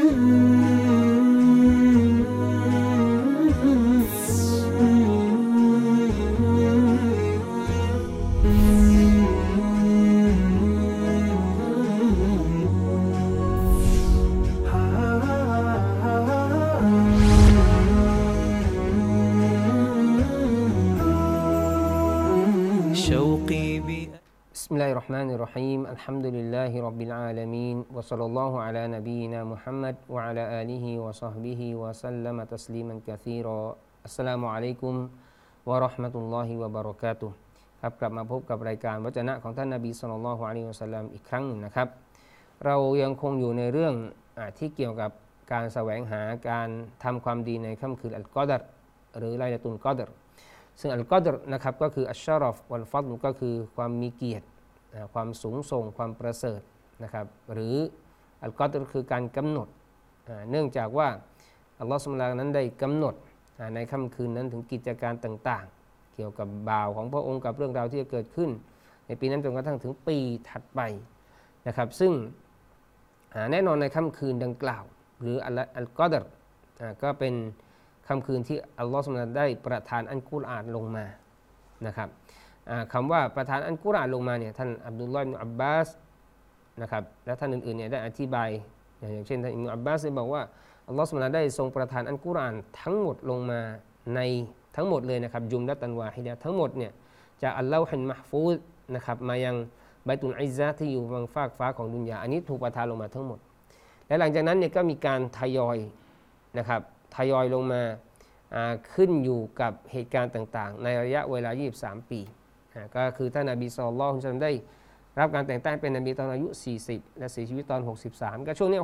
بسم الله الرحمن الرحيم الحمد لله رب العالمين وصلى الله على نبينا محمد وعلى آله وصحبه وسلم تسليما كثيرا السلام عليكم ورحمة الله وبركاته ครับกลับมาพบกับรายการวจนะของท่านนบีศ็อลลัลลอฮุอะลัยฮิวะซัลลัมอีกครั้งหนึ่งนะครับเรายังคงอยู่ในเรื่องที่เกี่ยวกับการแสวงหาการทำความดีในค่ำคืนอัลกอดรหรือไลลาตุลกอดรซึ่งอัลกอดรนะครับก็คืออัชชารอฟวัลฟัฎลก็คือความมีเกียรติความสูงส่งความประเสริฐนะครับหรืออัลกอดรคือการกำหนดเนื่องจากว่าอัลลอฮฺซุบฮานะฮูวะตะอาลานั้นได้กำหนดในค่ำคืนนั้นถึงกิจการต่างๆเกี่ยวกับบ่าวของพระองค์กับเรื่องราวที่จะเกิดขึ้นในปีนั้นจนกระทั่งถึงปีถัดไปนะครับซึ่งแน่นอนในค่ำคืนดังกล่าวหรืออัลกอดรก็เป็นค่ำคืนที่อัลลอฮฺซุบฮานะฮูวะตะอาลาได้ประทานอัลกุรอานลงมานะครับคำว่าประทานอัลกุรอานลงมาเนี่ยท่านอับดุลลอฮ์ อิบนุอับบาสนะครับและท่านอื่นๆเนี่ยได้อธิบายอย่างเช่นท่านอิบนุอับบาสได้บอกว่าอัลลอฮฺซุบฮานะฮูวะตะอาลาได้ทรงประทานอัลกุรอานทั้งหมดลงมาในทั้งหมดเลยนะครับจุมละตันวาฮิดะห์ทั้งหมดเนี่ยจากอัลลอฮุลมะห์ฟูซนะครับมายังบัยตุลอิซซะฮ์ที่อยู่บนฟากฟ้าของดุนยาอันนี้ถูกประทานลงมาทั้งหมดและหลังจากนั้นเนี่ยก็มีการทยอยนะครับทยอยลงมาขึ้นอยู่กับเหตุการณ์ต่างๆในระยะเวลา23ปีก็คือท่านนบีศ็อลลัลลอฮุอะลัยฮิวะซัลลัมได้รับการแต่งตั้งเป็นนบีตอนอายุ40และเสียชีวิตตอน63ก็ช่วงนี้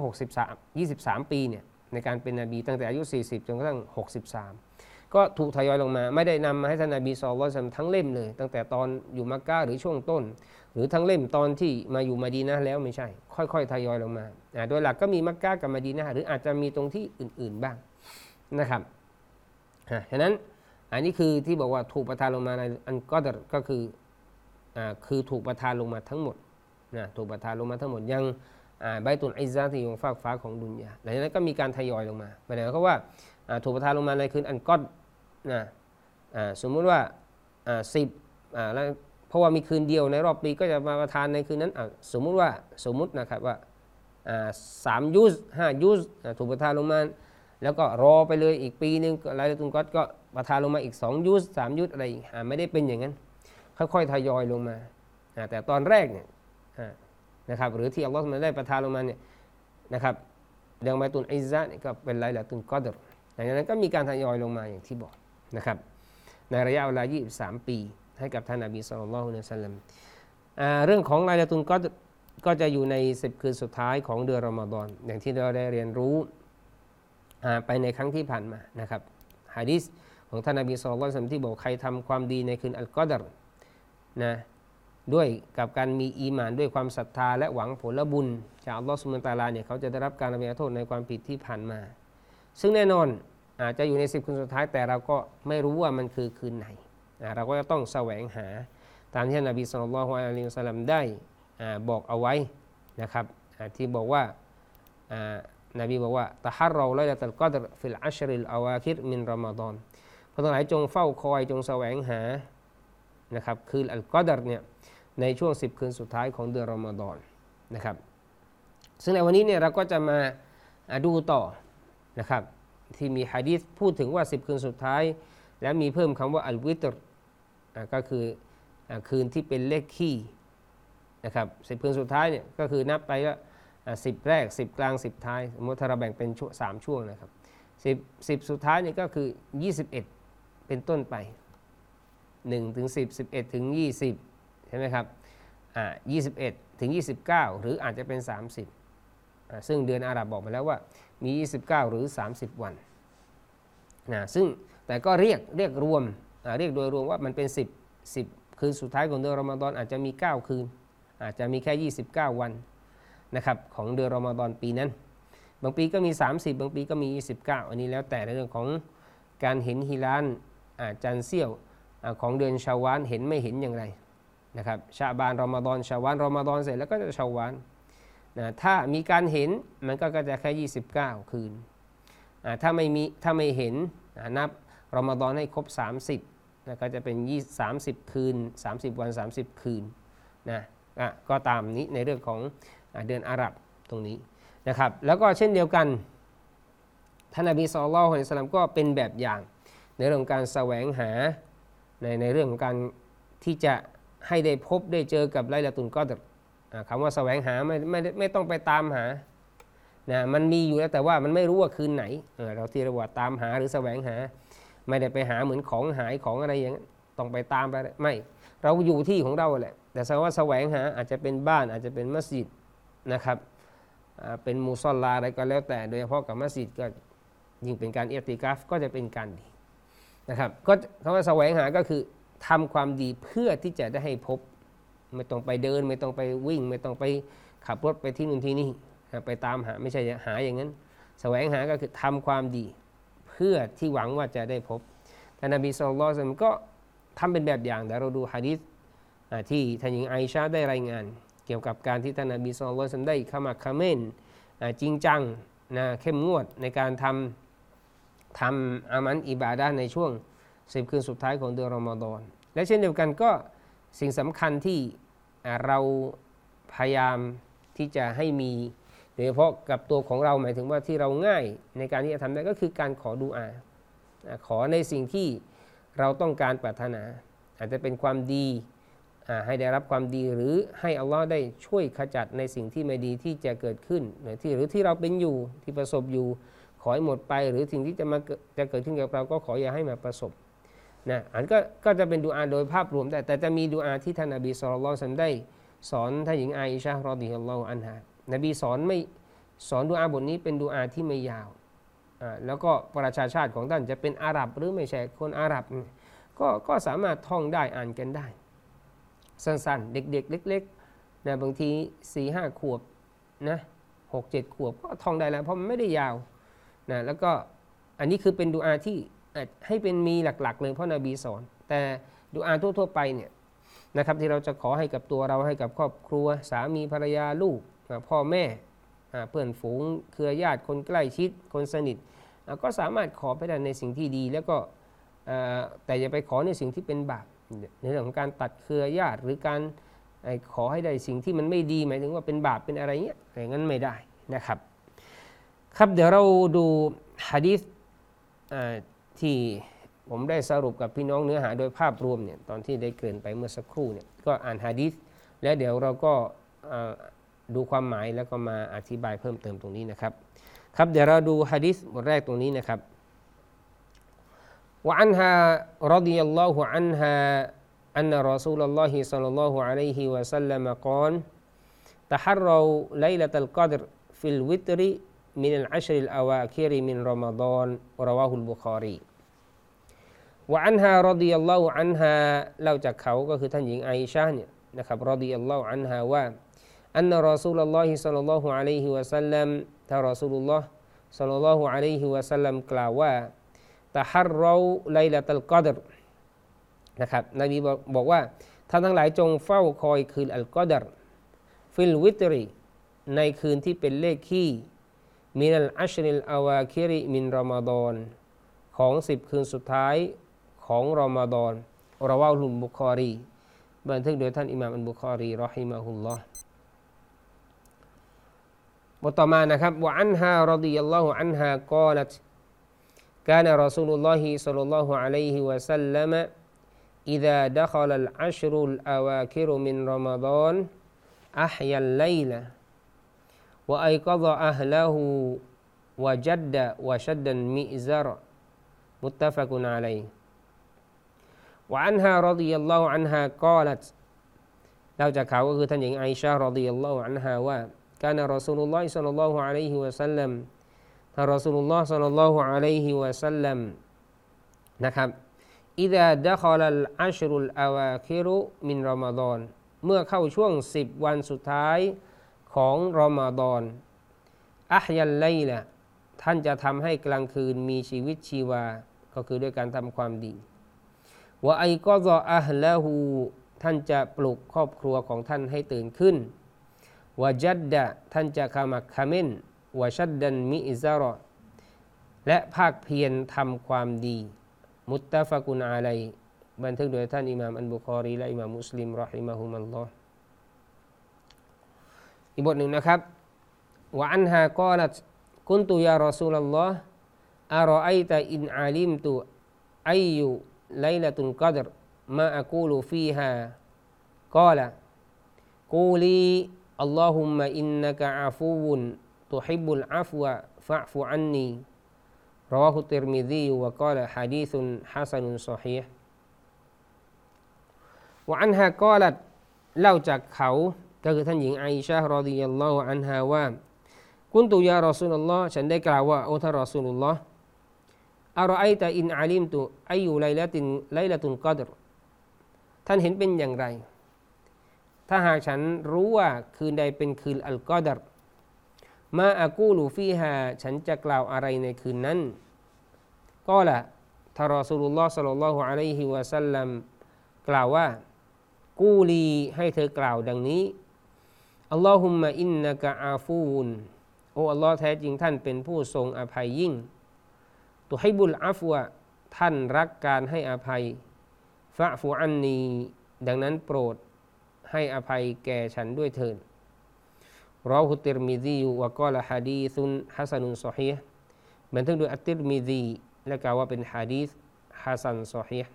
23ปีเนี่ยในการเป็นนบีตั้งแต่อายุ40จนกระทั่ง63ก็ถูกทยอยลงมาไม่ได้นำมาให้ท่านนบีศ็อลลัลลอฮุอะลัยฮิวะซัลลัมทั้งเล่มเลยตั้งแต่ตอนอยู่มักกะฮ์หรือช่วงต้นหรือทั้งเล่มตอนที่มาอยู่มะดีนะห์แล้วไม่ใช่ค่อยๆทยอยลงมาโดยหลักก็มีมักกะฮ์กับมะดีนะห์หรืออาจจะมีตรงที่อื่นๆบ้างนะครับฉะนั้นอันนี้คือที่บอกว่าถูกประทานลงมาในอัลกอดรก็คือถูกประทานลงมาทั้งหมดถูกประทานลงมาทั้งหมดยังบัยตุลอิซซะฮ์ที่อยู่ฟากฟ้าของดุนยาหลังจากนั้นก็มีการทยอยลงมาหมายถึงว่าถูกประทานลงมาในคืนอัลกอดสมมุติว่าแล้วเพราะว่ามีคืนเดียวในรอบปีก็จะมาประทานในคืนนั้นสมมุตินะครับว่า3 ยุซ 5 ยุซถูกประทานลงมาแล้วก็รอไปเลยอีกปีนึงไลลาตุลกอดรก็ประทานลงมาอีก2 ยุซ 3 ยุซอะไรไม่ได้เป็นอย่างนั้นค่อยๆทยอยลงมาแต่ตอนแรกเนี่ยนะครับหรือที่อัลลอฮฺได้ประทานลงมาเนี่ยนะครับเรื่องบัยตุลอิซซะฮ์ก็เป็นไลลาตุลกอดรหลังจากนั้นก็มีการทยอยลงมาอย่างที่บอกนะครับในระยะเวลา23ปีให้กับท่านนบีศ็อลลัลลอฮุอะลัยฮิวะซัลลัมเรื่องของไลลาตุลกอดรก็จะอยู่ใน10 คืนสุดท้ายของเดือนรอมฎอนอย่างที่เราได้เรียนรู้ไปในครั้งที่ผ่านมานะครับหะดีษของท่านนบีศ็อลลัลลอฮุอะลัยฮิวะซัลลัมที่บอกใครทำความดีในคืนอัลกอดรนะด้วยกับการมีอีหม่านด้วยความศรัทธาและหวังผลบุญจากอัลลอฮฺซุบฮานะฮูวะตะอาลาเนี่ยเขาจะได้รับการอภัยโทษในความผิดที่ผ่านมาซึ่งแน่นอนอาจจะอยู่ใน10 คืนสุดท้ายแต่เราก็ไม่รู้ว่ามันคือคืนไหนเราก็จะต้องแสวงหาตามที่นบีศ็อลลัลลอฮุอะลัยฮิวะซัลลัมได้บอกเอาไว้นะครับที่บอกว่านบีบอกว่าตะฮัรเราไลลาตุลกอดรฟิลอัชริลอาวาคิรมินรอมฎอนพวกทั้งหลายจงเฝ้าคอยจงแสวงหานะครับคืนอัลกอดรเนี่ยในช่วง10 คืนสุดท้ายของเดือนรอมฎอนนะครับซึ่งในวันนี้เนี่ยเราก็จะมาดูต่อนะครับที่มีหะดีษพูดถึงว่า10 คืนสุดท้ายและมีเพิ่มคำว่าอัลวิตรก็คือคืนที่เป็นเลขคี่นะครับ10 คืนสุดท้ายเนี่ยก็คือนับไปว่า10 แรก10 กลาง10 ท้ายสมมติถ้าเราแบ่งเป็น3 ช่วงนะครับ10 สุดท้ายเนี่ยก็คือ21เป็นต้นไป1 ถึง 10 11 ถึง 20ใช่ไหมครับ21 ถึง 29หรืออาจจะเป็น30ซึ่งเดือนอาหรับบอกมาแล้วว่ามี29หรือ30 วันซึ่งแต่ก็เรียกรวมเรียกโดยรวมว่ามันเป็น10 คืนสุดท้ายของเดือนรอมฎอนอาจจะมี9 คืนอาจจะมีแค่29 วันนะครับของเดือนรอมฎอนปีนั้นบางปีก็มี30บางปีก็มี29อันนี้แล้วแต่ในเรื่องของการเห็นฮิลาลจันทร์เสี้ยวของเดือนชาวาลเห็นไม่เห็นอย่างไรนะครับชะบานรอมฎอนชาวาลรอมฎอนเสร็จแล้วก็จะชาวาลนะถ้ามีการเห็นมันก็จะแค่29คืนถ้าไม่เห็นนับรอมฎอนให้ครบ30นะก็จะเป็น30คืน30วัน30คืนนะก็ตามนี้ในเรื่องของเดือนอาหรับตรงนี้นะครับแล้วก็เช่นเดียวกันท่านนบีศ็อลลัลลอฮุอะลัยฮิวะซัลลัมก็เป็นแบบอย่างในเรื่องการแสวงหาในเรื่องของการที่จะให้ได้พบได้เจอกับไลลาตุลกอดรคำว่าแสวงหาไม่ต้องไปตามหานะมันมีอยู่แล้วแต่ว่ามันไม่รู้ว่าคืนไหนเราที่เรียกว่าตามหาหรือแสวงหาไม่ได้ไปหาเหมือนของหายของอะไรอย่างนั้นต้องไปตามไปไม่เราอยู่ที่ของเราแหละแต่คำว่าแสวงหาอาจจะเป็นบ้านอาจจะเป็นมัสยิดนะครับเป็นมุศอลลาอะไรก็แล้วแต่โดยเฉพาะกับมัสยิดก็ยิ่งเป็นการอิอ์ติกาฟก็จะเป็นการดีนะครับก็คำว่าแสวงหาก็คือทำความดีเพื่อที่จะได้ให้พบไม่ต้องไปเดินไม่ต้องไปวิ่งไม่ต้องไปขับรถไปที่นู่นที่นี่ไปตามหาไม่ใช่หาอย่างนั้นแสวงหาก็คือทำความดีเพื่อที่หวังว่าจะได้พบท่านนบีศ็อลลัลลอฮุอะลัยฮิวะซัลลัมก็ทำเป็นแบบอย่างแต่เราดูหะดีษที่ท่านหญิงอาอิชะห์ได้รายงานเกี่ยวกับการที่ท่านนบีศ็อลลัลลอฮุอะลัยฮิวะซัลลัมได้ขมักเขม้นจริงจังเข้มงวดในการทำอามันอิบาดะห์ในช่วง10คืนสุดท้ายของเดือนรอมฎอนและเช่นเดียวกันก็สิ่งสำคัญที่เราพยายามที่จะให้มีโดยเฉพาะกับตัวของเราหมายถึงว่าที่เราง่ายในการที่จะทำได้ก็คือการขอดุอาขอในสิ่งที่เราต้องการปรารถนาอาจจะเป็นความดีให้ได้รับความดีหรือให้อัลลอฮ์ได้ช่วยขจัดในสิ่งที่ไม่ดีที่จะเกิดขึ้นหรือที่เราเป็นอยู่ที่ประสบอยู่ขอให้หมดไปหรือสิ่งที่จะเกิดขึ้นกับเราก็ขออย่าให้มาประสบนะอันก็จะเป็นดุอาโดยภาพรวมแต่จะมีดุอาที่ท่านนบีศ็อลลัลลอฮุอะลัยฮิวะซัลลัมได้สอนท่านหญิงอาอิชะห์รอฎิยัลลอฮุอันฮานบีสอนดุอาบทนี้เป็นดุอาที่ไม่ยาวแล้วก็ประชาชาติของท่านจะเป็นอาหรับหรือไม่ใช่คนอาหรับก็สามารถท่องได้อ่านกันได้สั้นๆเด็กๆเล็กๆนะบางที 4-5 ขวบนะ 6-7 ขวบก็ท่องได้แล้วเพราะมันไม่ได้ยาวนะแล้วก็อันนี้คือเป็นดุอาที่ให้เป็นมีหลักๆเลยเพราะนบีสอนแต่ดุอาทั่วๆไปเนี่ยนะครับที่เราจะขอให้กับตัวเราให้กับครอบครัวสามีภรรยาลูกพ่อแม่เพื่อนฝูงเครือญาติคนใกล้ชิดคนสนิทก็สามารถขอไปได้ในสิ่งที่ดีแล้วก็แต่อย่าไปขอในสิ่งที่เป็นบาปในเรื่องของการตัดเครือญาติหรือการขอให้ได้สิ่งที่มันไม่ดีหมายถึงว่าเป็นบาปเป็นอะไรเงี้ยอย่างนั้นไม่ได้นะครับครับเดี๋ยวเราดูหะดีษที่ผมได้สรุปกับพี่น้องเนื้อหาโดยภาพรวมเนี่ยตอนที่ได้เกริ่นไปเมื่อสักครู่เนี่ยก็อ่านหะดีษแล้วเดี๋ยวเราก็ดูความหมายแล้วก็มาอธิบายเพิ่มเติมตรงนี้นะครับครับเดี๋ยวเราดูหะดีษบทแรกตรงนี้นะครับوعنها رضي الله عنها أن رسول الله صلى الله عليه وسلم قال تحروا ليلة القدر في الوتر من العشر الأواخر من رمضان رواه البخاري وعنها رضي الله عنها เล่าจากเขาก็คือท่านหญิงอาอิชะห์เนี่ยนะครับรอฎิยัลลอฮุอันฮาว่าอันนะรอซูลุลลอฮิศ็อลลัลลอฮุอะลัยฮิวะซัลลัมท่านรอซูลุลลอฮ์ศ็อลลัลลอฮุอะลัยฮิวะซัลลัมกล่าวว่าตะฮัรเราไลลาตัลกอดรนะครับนบีบอกว่าท่านทั้งหลายจงเฝ้าคอยคืนอัลกอดรฟิลวิตรีในคืนที่เป็นเลขคี่มินัลอัชริลอาวาคิริมินรอมฎอนของ10คืนสุดท้ายของรอมฎอนรอวาฮุลบุคอรีบันทึกโดยท่านอิหม่ามอัลบุคอรีรอฮิมะฮุลลอฮ์บทต่อมานะครับวะอันฮารอฎิยัลลอฮุอันฮากอลัตكان رسول الله صلى الله عليه وسلم إذا دخل العشر الأواخر من رمضان أحيا الليل وأيقظ أهله وجد وشد المئزر متفق عليه وعنها رضي الله عنها قالت เราจากเขาก็คือท่านหญิงอาอิชะห์รอฎิยัลลอฮุอันฮาว่า كان رسول الله صلى الله عليه وسلمท่านรอซูลุลลอฮ์ศ็อลลัลลอฮุอะลัยฮิวะซัลลัมนะครับอิซาดะคอลัลอัชรุลอาวาคิรุมินรอมฎอนเมื่อเข้าช่วง10วันสุดท้ายของรอมฎอนอะฮยัลไลละท่านจะทำให้กลางคืนมีชีวิตชีวาก็คือด้วยการทำความดีวะไอกอซออะฮละฮูท่านจะปลุกครอบครัวของท่านให้ตื่นขึ้นวะจัดดะท่านจะขมักเขม้นวะชัดดันมิอิซารอและภาคเพียรทำความดีมุตตะฟะกุนอะลัยบันทึกโดยท่านอิหม่ามอัลบุคอรีและอิหม่ามมุสลิมเราะฮิมะฮุมัลลอฮ์อีกบทหนึ่งนะครับวะอันฮากอลัตกุนตุยารอซูลัลลอฮ์อารอไอตะอินอาลิมตุอัยยุไลละตุลกอดรมาอะกูลุฟีฮากอละกูลีอัลลอฮุมมะอินนะกะอาฟูวุนตุฮิบบุลอาฟวะฟะฟุอันนีรอวะฮุติรมิซีวะกอละหะดีซุนฮะซันุนศอฮีฮ์วะอันฮากอลัตเล่าจากเขาก็คือท่านหญิงไอชะฮ์รอฎิยัลลอฮุอันฮาว่ากุนตุยารอซูลุลลอฮ์ฉันได้กล่าวว่าโอ้ท่านรอซูลุลลอฮ์อารอไอตะอินอาลิมตุอายุไลละตุนกอดรท่านเห็นเป็นอย่างไรถ้าหากฉันรู้ว่าคืนใดเป็นคืนอัลกอดรมาอะกูลูฟีฮาฉันจะกล่าวอะไรในคืนนั้นก็ละท่านรอซูลุลลอฮ์ศ็อลลัลลอฮุอะลัยฮิวะซัลลัมกล่าวว่ากูลีให้เธอกล่าวดังนี้อัลลอฮุมมะอินนะกะอาฟูวุนโอ้อัลลอฮ์แท้จริงท่านเป็นผู้ทรงอภัยยิ่งตุฮิบุลอาฟวะท่านรักการให้อภัยฟะฟูอันนีดังนั้นโปรดให้อภัยแก่ฉันด้วยเถิดรอฮุติรมิซีวะกอละฮะดีซุนฮะซันุนศอฮีฮ์บันทึกโดยอัตติรมิซีและกล่าวว่าเป็นหะดีษฮะซันศอฮีฮ์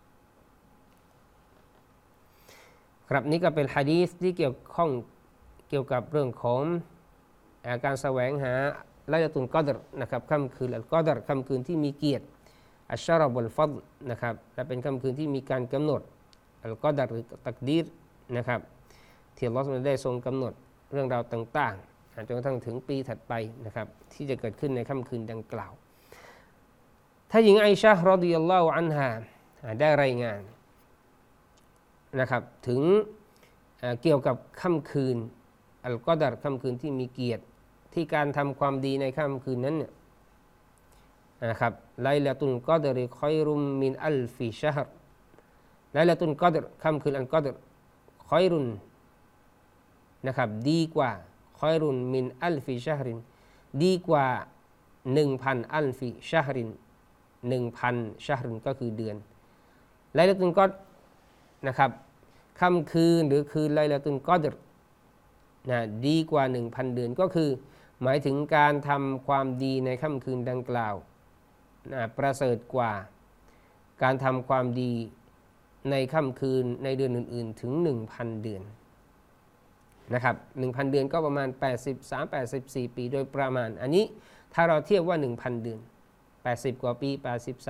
ครับนี่ก็เป็นหะดีษที่เกี่ยวกับเรื่องของการแสวงหาไลละตุลกอดรนะครับค่ำคืนอัลกอดรค่ำคืนที่มีเกียรติอัชชะรอบุลฟัฎลนะครับและเป็นค่ำคืนที่มีการกำหนดอัลกอดรหรือตักดีรนะครับที่อัลเลาะห์ได้ทรงกำหนดเรื่องราวต่างๆจนกระทั่งถึงปีถัดไปนะครับที่จะเกิดขึ้นในค่ำคืนดังกล่าวถ้าหญิงไอชะฮ์รอฎิยัลลอฮุอันฮาได้รายงานนะครับถึงเกี่ยวกับค่ำคืนอัลกอดรค่ำคืนที่มีเกียรติที่การทำความดีในค่ำคืนนั้นเนี่ยนะครับไลละตุลกอดรคอยรุมมินอัลฟิชะฮรไลละตุลกอดรค่ำคืนอัลกอดรคอยรุนนะครับดีกว่าคอยรุนมินอัลฟิชะฮรินดีกว่า 1,000 อัลฟิชะฮริน 1,000 ชะฮรินก็คือเดือนไลละตุลกอดรนะครับค่ำคืนหรือคืนไลละตุลกอดรดีกว่า 1,000 เดือนก็คือหมายถึงการทำความดีในค่ำคืนดังกล่าวประเสริฐกว่าการทำความดีในค่ำคืนในเดือนอื่นๆถึง 1,000 เดือนนะครับ 1,000 เดือนก็ประมาณ 83-84 ปีโดยประมาณอันนี้ถ้าเราเทียบว่า 1,000 เดือน80 กว่าปี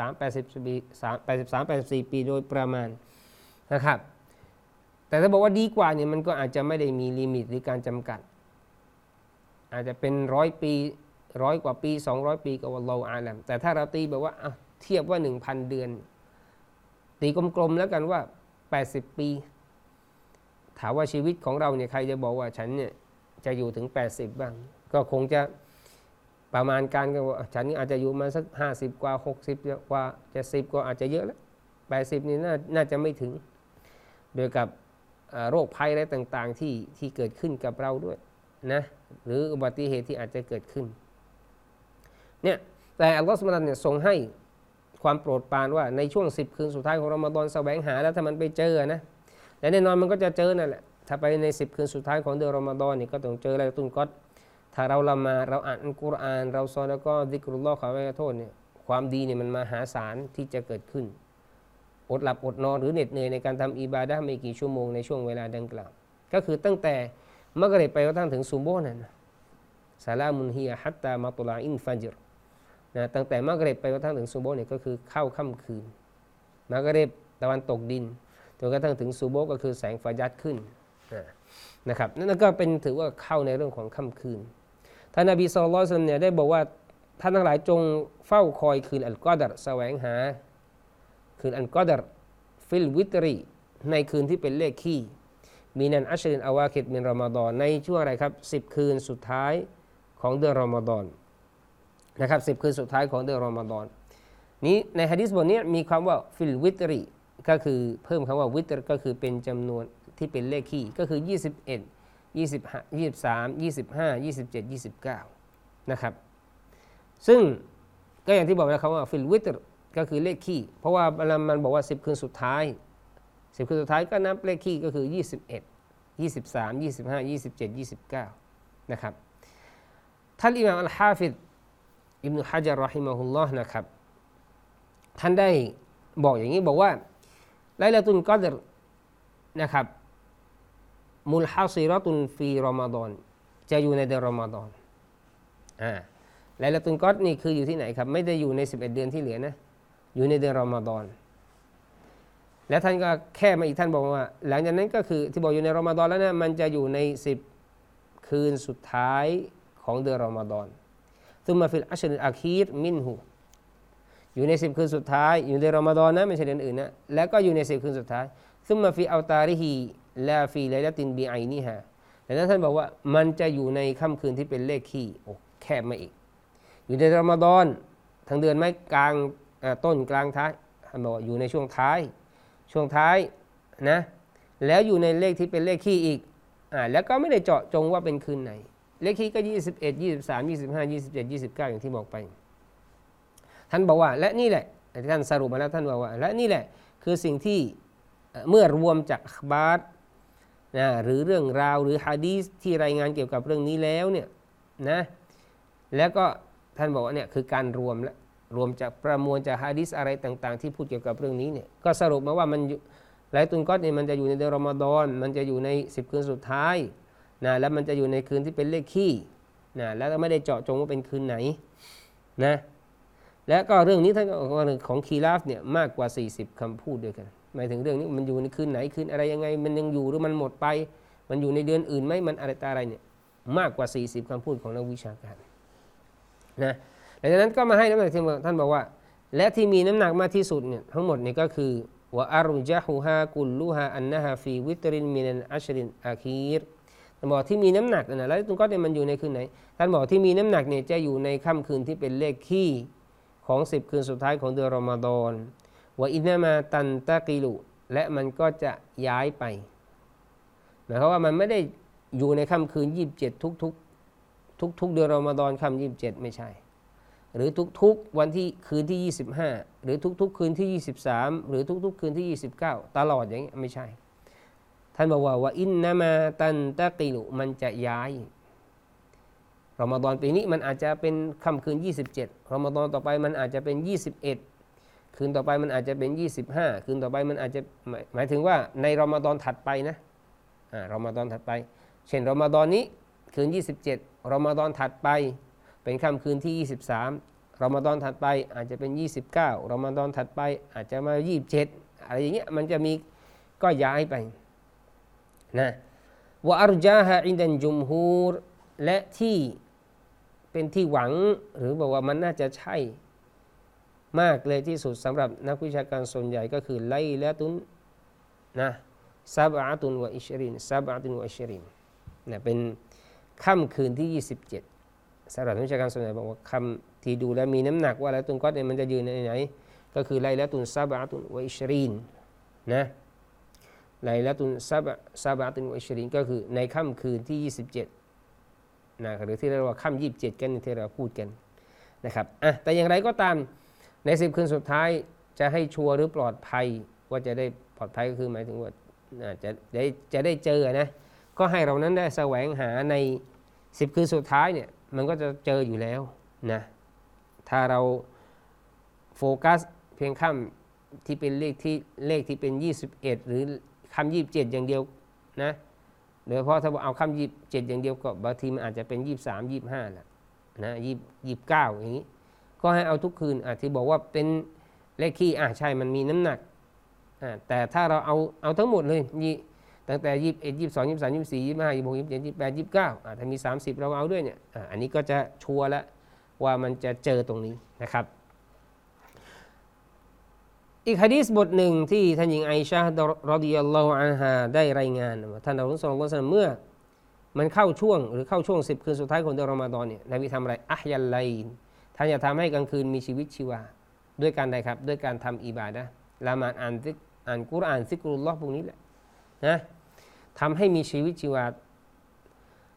83-84 ปีโดยประมาณนะครับแต่ถ้าบอกว่าดีกว่าเนี่ยมันก็อาจจะไม่ได้มีลิมิตหรือการจำกัดอาจจะเป็น100 ปี100 กว่าปี200 ปีก็วัลลอฮุอาลัมแต่ถ้าเราตีแบบว่าเทียบว่า 1,000 เดือนตีกลมๆแล้วกันว่า80 ปีถามว่าชีวิตของเราเนี่ยใครจะบอกว่าฉันเนี่ยจะอยู่ถึง80บ้างก็คงจะประมาณการกันว่าฉันอาจจะอยู่มาสัก50 กว่า60 กว่า70ก็อาจจะเยอะแล้ว80นี่น่าจะไม่ถึงโดยกับโรคภัยอะไรต่างๆที่เกิดขึ้นกับเราด้วยนะหรืออุบัติเหตุที่อาจจะเกิดขึ้นเนี่ยแต่อัลลอฮฺซุบฮานะฮูวะตะอาลาเนี่ยทรงให้ความโปรดปรานว่าในช่วง10 คืนสุดท้ายของรอมฎอนแสวงหาแล้วถ้ามันไปเจอนะและแน่นอนมันก็จะเจอนั่นแหละถ้าไปใน10 คืนสุดท้ายของเดือนรอมฎอนนี่ก็ต้องเจอไลละตุลกอดรถ้าเราละหมาดเราอ่านอัลกุรอานเราซอแล้วก็ซิกรุลลอฮ์ขออภัยโทษเนี่ยความดีเนี่ยมันมหาศาลที่จะเกิดขึ้นอดหลับอดนอนหรือเหน็ดเหนื่อยในการทำอิบาดะห์ไม่กี่ชั่วโมงในช่วงเวลาดังกล่าวก็คือตั้งแต่มักริบไปจนกระทั่งถึงซุบฮ์นั่นนะซาลามุนฮิยะฮัตตามัตลาอินฟัจรนะตั้งแต่มักริบไปจนกระทั่งถึงซุบฮ์เนี่ยก็คือเข้าค่ำคืนมักริบตะวันตกดินจนกระทั่งถึงซุบฮ์ก็คือแสงฟัจัรขึ้นนะครับนั่นก็เป็นถือว่าเข้าในเรื่องของค่ำคืนท่านนบีศ็อลลัลลอฮุอะลัยฮิวะซัลลัมเนี่ยได้บอกว่าท่านทั้งหลายจงเฝ้าคอยคืนอัลกอดรแสวงหาคืนอัลกอดรฟิลวิตรีในคืนที่เป็นเลขคี่มีนันอัชรินอาวาคิดมินรอมฎอนในช่วงอะไรครับ10 คืนสุดท้ายของเดือนรอมฎอนนะครับ10 คืนสุดท้ายของเดือนรอมฎอนนี้ในหะดีษบทนี้มีคำว่าฟิลวิตรีก็คือเพิ่มคำว่าวิตรก็คือเป็นจำนวนที่เป็นเลขคี่ก็คือ21 25 23 25 27 29นะครับซึ่งก็อย่างที่บอกนะครับว่าฟิลวิตรก็คือเลขคี่เพราะว่ามันบอกว่า10คืนสุดท้าย10คืนสุดท้ายก็นับเลขคี่ก็คือ21 23 25 27 29นะครับท่านอิหม่ามอัลฮาฟิฎอิบนุฮะญะรเราะฮิมะฮุลลอฮ์นะครับท่านได้บอกอย่างนี้บอกว่าไลลาตุลกอดรนะครับมุลฮาซิเราะตุนฟีรอมฎอนจะอยู่ในเดือนรอมฎอนไลลาตุลกอดรนี่คืออยู่ที่ไหนครับไม่ได้อยู่ใน11เดือนที่เหลือนะอยู่ในเดือนรอมฎอนและท่านก็แค่มาอีกท่านบอกว่าหลังจากนั้นก็คือที่บอกอยู่ในรอมฎอนแล้วนะมันจะอยู่ใน10คืนสุดท้ายของเดือนรอมฎอนซุมมาฟิลอัชริลอาคีรมินฮูอยู่ใน10คืนสุดท้ายอยู่ในรอมฎอนนะไม่ใช่เดือนอื่นนะแล้วก็อยู่ใน10คืนสุดท้ายซุมมาฟิอัลตาริฮีลาฟีไลลาตินบีไอนีฮาแต่นั้นท่านบอกว่ามันจะอยู่ในค่ำคืนที่เป็นเลขคี่โอ้แคบมาอีกอยู่ในรอมฎอนทั้งเดือนไม่กลางต้นกลางท้ายท่านบอกว่าอยู่ในช่วงท้ายนะแล้วอยู่ในเลขที่เป็นเลขคี่อีกแล้วก็ไม่ได้เจาะจงว่าเป็นคืนไหนเลขคี่ก็21 23 25 27 29อย่างที่บอกไปท่านบอกว่าและนี่แหละที่ท่านสรุปมาแล้วท่านบอกว่าและนี่แหละคือสิ่งที่เมื่อรวมจากอัคบาร์หรือเรื่องราวหรือฮะดีษที่รายงานเกี่ยวกับเรื่องนี้แล้วเนี่ยนะแล้วก็ท่านบอกว่าเนี่ยคือการรวมจากประมวลจากฮะดีษอะไรต่างๆที่พูดเกี่ยวกับเรื่องนี้เนี่ยก็สรุปมาว่ามันไลตุลกอดรเนี่ยมันจะอยู่ในเดือนรอมฎอนมันจะอยู่ใน10คืนสุดท้ายนะแล้วมันจะอยู่ในคืนที่เป็นเลขคี่นะแล้วไม่ได้เจาะจงว่าเป็นคืนไหนนะและก็เรื่องนี้ท่านของคีราฟเนี่ยมากกว่า40คำพูดด้วยกันหมายถึงเรื่องนี้มันอยู่ในคืนไหนคืนอะไรยังไงมันยังอยู่หรือมันหมดไปมันอยู่ในเดือนอื่นไหมมันอะไรต่ออะไรเนี่ยมากกว่า40คำพูดของนักวิชาการนะหลังจากนั้นก็มาให้น้ำหนักที่ท่านบอกว่าและที่มีน้ำหนักมากที่สุดเนี่ยทั้งหมดนี่ก็คือวะอัรญะฮูฮากุลลูฮาอันนะฮาฟีวิตรินมินัลอัชรินอาคีรท่านบอกที่มีน้ำหนักนะแล้วตรงก็เนี่ยมันอยู่ในคืนไหนท่านบอกที่มีน้ำหนักเนี่ยจะอยู่ในค่ำคืนที่เป็นเลขคี่ของ10คืนสุดท้ายของเดือนรอมฎอนวะอินนามาตันตะกิลุและมันก็จะย้ายไปหมายความว่ามันไม่ได้อยู่ในค่ำคืน27ทุกเดือนรอมฎอนค่ำ27ไม่ใช่หรือทุกวันที่คืนที่25หรือทุกคืนที่23หรือทุกคืนที่29ตลอดอย่างนี้ไม่ใช่ท่านบอกว่าอินนามาตันตะกิลุมันจะย้ายรอมฎอนปีนี้มันอาจจะเป็นค่ำคืน27รอมฎอนต่อไปมันอาจจะเป็น21คืนต่อไปมันอาจจะเป็น25คืนต่อไปมันอาจจะหมายถึงว่าในรอมฎอนถัดไปนะรอมฎอนถัดไปเช่นรอมฎอนนี้คืน27รอมฎอนถัดไปเป็นค่ำคืนที่23รอมฎอนถัดไปอาจจะเป็น29รอมฎอนถัดไปอาจจะมา27อะไรอย่างเงี้ยมันจะมีก็ย้ายไปนะวะอัรญาฮะอินดันจุมฮูรและที่เป็นที่หวังหรือบอกว่ามันน่าจะใช่มากเลยที่สุดสำหรับนักวิชาการส่วนใหญ่ก็คือไลละตุนนะซาบะตุนวะอิชรินนะเป็นค่ำคืนที่27สำหรับนักวิชาการส่วนใหญ่บอกว่าคำที่ดูแลมีน้ำหนักว่าไลละตุนก็มันจะยืนในไหนก็คือไลละตุนซาบะตุนวะอิชรินนะไลละตุนซาบะตุนวะอิชรินก็คือในค่ำคืนที่27นะหรือที่เรียกว่าค่ำ27กันที่เราพูดกันนะครับแต่อย่างไรก็ตามใน10คืนสุดท้ายจะให้ชัวร์หรือปลอดภัยว่าจะได้ปลอดภัยก็คือหมายถึงว่าจะได้เจอนะก็ให้เรานั้นได้แสวงหาใน10คืนสุดท้ายเนี่ยมันก็จะเจออยู่แล้วนะถ้าเราโฟกัสเพียงค่ำที่เป็นเลขที่เป็น21หรือค่ำ27อย่างเดียวนะโดยเฉพาะถ้าเอาค่ำ27อย่างเดียวก็บางทีมันอาจจะเป็น23 25แหละนะ29อย่างนี้ก็ให้เอาทุกคืนที่บอกว่าเป็นเลขคี่ใช่มันมีน้ำหนักแต่ถ้าเราเอาทั้งหมดเลยตั้งแต่21 22 23 24 25 26 27 28 29ถ้ามี30เราเอาด้วยเนี่ยอันนี้ก็จะชัวร์แล้วว่ามันจะเจอตรงนี้นะครับอีกหะดีษบทหนึ่งที่ท่านหญิงไอชะห์รอฎิยัลลอฮุอันฮาได้รายงานว่าท่านอัลลอฮฺศ็อลลัลลอฮุอะลัยฮิวะซัลลัมเมื่อมันเข้าช่วง10คืนสุดท้ายของเดือนรอมฎอนเนี่ยนบีทำอะไรอะฮยัลไลล์ท่านจะทำให้กลางคืนมีชีวิตชีวาด้วยการใดครับด้วยการทำอิบาดะห์ละหมาดอ่านกุรอานซิกรุลลอฮ์พวกนี้แหละนะทำให้มีชีวิตชีวา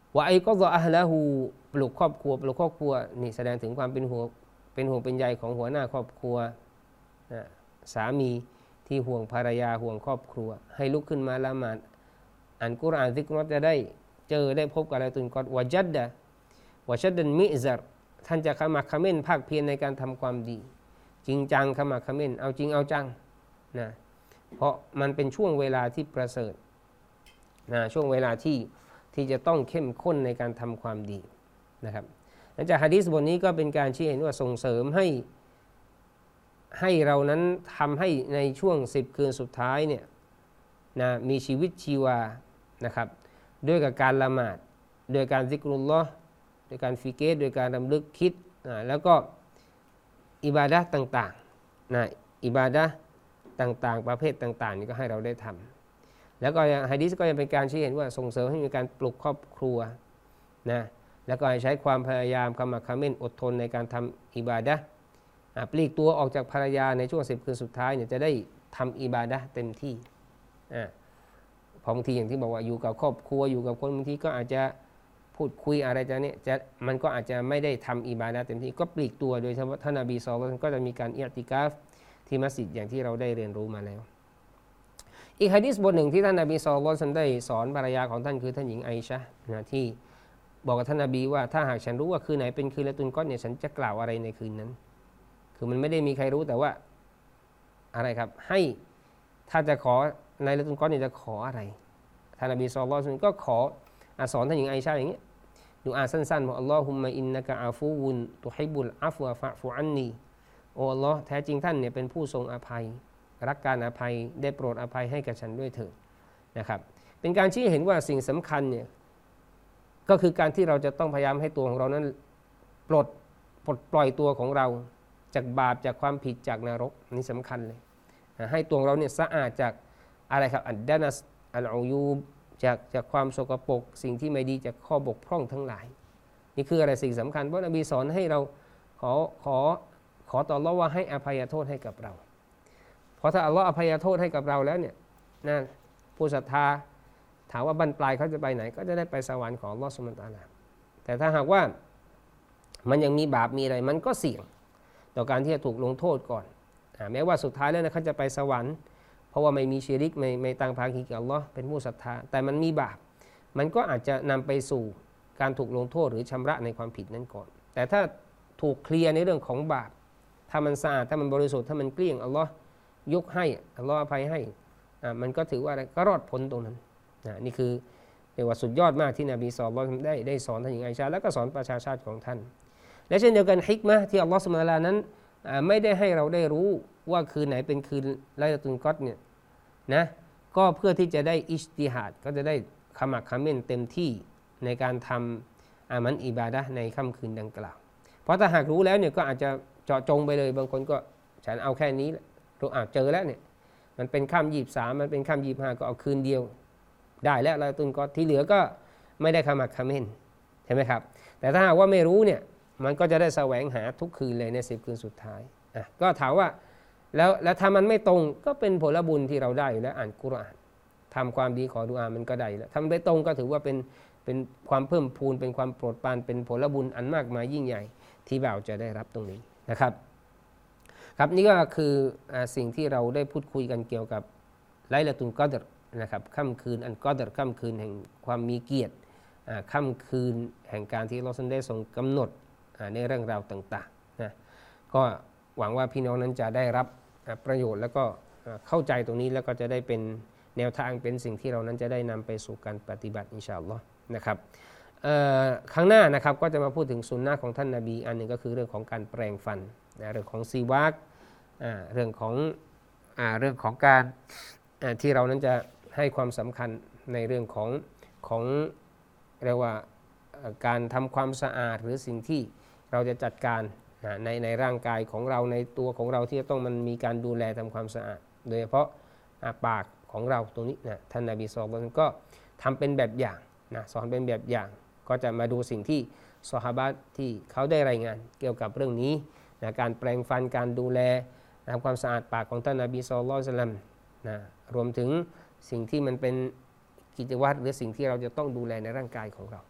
ว่าไอ้ก็ซออะฮละฮูปลุกครอบครัวนี่แสดงถึงความเป็นห่วงเป็นใยของหัวหน้าครอบครัวนะสามีที่ห่วงภรรยาห่วงครอบครัวให้ลุกขึ้นมาละหมาดอ่านกุรอานซิกรอจะได้เจอได้พบกับอะไรตุนกอดวะจัดดันมิซัรท่านจะขมักเขม้นภาคเพียรในการทำความดีจริงจังขมักเขม้นเอาจริงเอาจังนะเพราะมันเป็นช่วงเวลาที่ประเสริฐนะช่วงเวลาที่จะต้องเข้มข้นในการทำความดีนะครับและจากหะดีษบทนี้ก็เป็นการชี้เห็นว่าส่งเสริมให้เรานั้นทำให้ในช่วง10 คืนสุดท้ายเนี่ยนะมีชีวิตชีวานะครับด้วยกับการละหมาดโดยการซิกรุลลอฮ์โดยการฟิเกตโดยการรำลึกคิดแล้วก็อิบาดะห์ต่างๆนะอิบาดะห์ต่างๆประเภทต่างๆนี่ก็ให้เราได้ทำแล้วก็หะดีษก็ยังเป็นการชี้เห็นว่าส่งเสริมให้มีการปลุกครอบครัวนะแล้วก็ใช้ความพยายามขมักเขม้นอดทนในการทำอิบาดะห์ปลีกตัวออกจากภรรยาในช่วง10 คืนสุดท้ายเนี่ยจะได้ทำอิบาดะห์เต็มที่บางทีอย่างที่บอกว่าอยู่กับครอบครัวอยู่กับคนบางทีก็อาจจะพูดคุยอะไรจะเนี่ยมันก็อาจจะไม่ได้ทำอิบาดะห์เต็มที่ก็ปลีกตัวโดยเฉพาะท่านนบีศ็อลลัลลอฮุอะลัยฮิวะซัลลัมก็จะมีการอิอ์ติกาฟที่มัสยิดอย่างที่เราได้เรียนรู้มาแล้วอีกหะดีษบทหนึ่งที่ท่านนบีศ็อลลัลลอฮุอะลัยฮิวะซัลลัมได้สอนภรรยาของท่านคือท่านหญิงไอชะห์นะที่บอกกับท่านนบีว่าถ้าหากฉันรู้ว่าคืนไหนเป็นคืนละตุลกอดเนี่ยฉันจะกล่าวอะไรในคืนนั้นคือมันไม่ได้มีใครรู้แต่ว่าอะไรครับให้ถ้าจะขอในละตุลกอดเนี่ยจะขออะไรท่านนบีศ็อลลัลลอฮุอะลัยฮิวะซัลลัมก็ขอสอนท่านหญิงไอชะห์อย่างนี้ดุอาสั้นๆว่าอัลลอฮุมมะอินนะกะอาฟูวุนตุฮิบุลอัฟวะฟะฟุอันนีโอ้อัลลอฮ์แท้จริงท่านเนี่ยเป็นผู้ทรงอภัยรักการอภัยได้โปรดอภัยให้กับฉันด้วยเถิดนะครับเป็นการชี้เห็นว่าสิ่งสำคัญเนี่ยก็คือการที่เราจะต้องพยายามให้ตัวของเรานั้นปลดปล่อยตัวของเราจากบาปจากความผิดจากนรกนี่สำคัญเลยให้ตัวเราเนี่ยสะอาดจากอะไรครับอัดดานัสอัลอูยูบจากความสกปรกสิ่งที่ไม่ดีจากข้อบกพร่องทั้งหลายนี่คืออะไรสิ่งสำคัญเพราะนบีสอนให้เราขอต่ออัลเลาะห์ว่าให้อภัยโทษให้กับเราเพราะถ้าอัลเลาะห์อภัยโทษให้กับเราแล้วเนี่ยนะผู้ศรัทธาถามว่าบรรปลายเขาจะไปไหนก็จะได้ไปสวรรค์ของอัลเลาะห์ซุบฮานะฮูวะตะอาลาแต่ถ้าหากว่ามันยังมีบาปมีอะไรมันก็เสี่ยงต่อการที่จะถูกลงโทษก่อนแม้ว่าสุดท้ายแล้วนะเขาจะไปสวรรค์เพราะว่าไม่มีชิริกไม่ตั้งภาคีกับอัลเลาะห์เป็นผู้ศรัทธาแต่มันมีบาปมันก็อาจจะนำไปสู่การถูกลงโทษหรือชำระในความผิดนั้นก่อนแต่ถ้าถูกเคลียร์ในเรื่องของบาปถ้ามันสะอาดถ้ามันบริสุทธิ์ถ้ามันเกลี้ยงอัลเลาะห์ยกให้อัลเลาะห์อภัยให้มันก็ถือว่าอะไรก็รอดพ้นตรงนั้นนี่คือเรียกว่าสุดยอดมากที่นบีศ็อลลัลลอฮุอะลัยฮิวะซัลลัมได้สอนท่านหญิงไอชาแล้วก็สอนประชาชาติของท่านและเช่นเดียวกันฮิกมะห์ที่อัลเลาะห์ซุบฮานะฮูวะตะอาลานั้นไม่ได้ให้เราได้รู้ว่าคืนไหนเป็นคืนไลลาตุลกอดเนี่ยนะก็เพื่อที่จะได้อิจติฮาดก็จะได้ขมักเขม้นเต็มที่ในการทำอามันอิบาดะห์ในค่ำคืนดังกล่าวเพราะถ้าหากรู้แล้วเนี่ยก็อาจจะเจาะจงไปเลยบางคนก็ฉันเอาแค่นี้แหละเราเจอแล้วเนี่ยมันเป็นค่ำ23มันเป็นค่ำ25ก็เอาคืนเดียวได้แล้วไลลาตุลกอดที่เหลือก็ไม่ได้ขมักเขม้นใช่ไหมครับแต่ถ้าหากว่าไม่รู้เนี่ยมันก็จะได้แสวงหาทุกคืนเลยใน10 คืนสุดท้ายก็ถามว่าแล้วถ้ามันไม่ตรงก็เป็นผลบุญที่เราได้อยู่แล้วอ่านกุรอานทำความดีขอดุอามันก็ได้แล้วทำได้ตรงก็ถือว่าเป็นความเพิ่มพูนเป็นความโปรดปรานเป็นผลบุญอันมากมายยิ่งใหญ่ที่บ่าวจะได้รับตรงนี้นะครับครับนี่ก็คือสิ่งที่เราได้พูดคุยกันเกี่ยวกับไลลาตุลกอดรนะครับค่ำคืนอันกอดรค่ำคืนแห่งความมีเกียรติค่ำคืนแห่งการที่อัลเลาะห์ได้ทรงกำหนดในเรื่องราวต่างๆนะก็หวังว่าพี่น้องนั้นจะได้รับประโยชน์แล้วก็เข้าใจตรงนี้แล้วก็จะได้เป็นแนวทางเป็นสิ่งที่เรานั้นจะได้นำไปสู่การปฏิบัติอินชาอัลลอฮ์นะครับครั้งหน้านะครับก็จะมาพูดถึงสุนนะของท่านนบีอันหนึ่งก็คือเรื่องของการแปรงฟันเรื่องของซีวากเรื่องของการที่เรานั้นจะให้ความสำคัญในเรื่องของเรียกว่าการทำความสะอาดหรือสิ่งที่เราจะจัดการในร่างกายของเราในตัวของเราที่จะต้องมันมีการดูแลทำความสะอาดโดยเฉพาะปากของเราตรงนี้นะท่านนบีศ็อลลัลลอฮุอะลัยฮิวะซัลลัมก็ทำเป็นแบบอย่างนะสอนเป็นแบบอย่างก็จะมาดูสิ่งที่ซอฮาบะห์ที่เขาได้รายงานเกี่ยวกับเรื่องนี้นะการแปรงฟันการดูแลทำความสะอาดปากของท่านนบีศ็อลลัลลอฮุอะลัยฮิวะซัลลัมนะรวมถึงสิ่งที่มันเป็นกิจวัตรหรือสิ่งที่เราจะต้องดูแลในร่างกายของเรา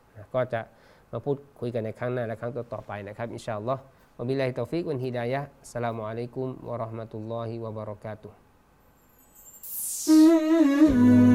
ก็จะมาพูดคุยกันในครั้งหน้าและครั้งต่อไปนะครับอินชาอัลลอฮ์วะบิลลาฮิตอฟิกวันฮิดายะฮ์อัสสลามุอะลัยกุมวะเราะห์มะตุลลอฮิวะบะเราะกาตุฮ์